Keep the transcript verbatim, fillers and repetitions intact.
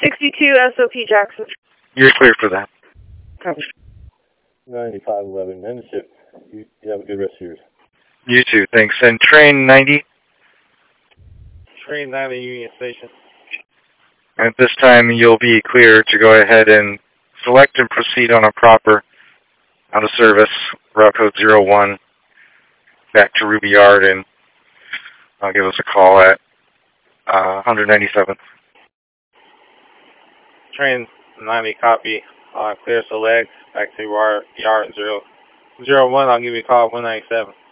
sixty-two S O P Jackson. You're clear for that. Copy. ninety-five eleven, end the ship. You, you have a good rest of yours. You too, thanks. And train ninety? Train ninety, Union Station. At this time, you'll be clear to go ahead and select and proceed on a proper out of service, route code zero one, back to Ruby Yard, and uh, give us a call at uh, one ninety-seventh. Train ninety, copy. Uh, clear select, back to yard, yard zero, zero one, I'll give you a call at one ninety-seven.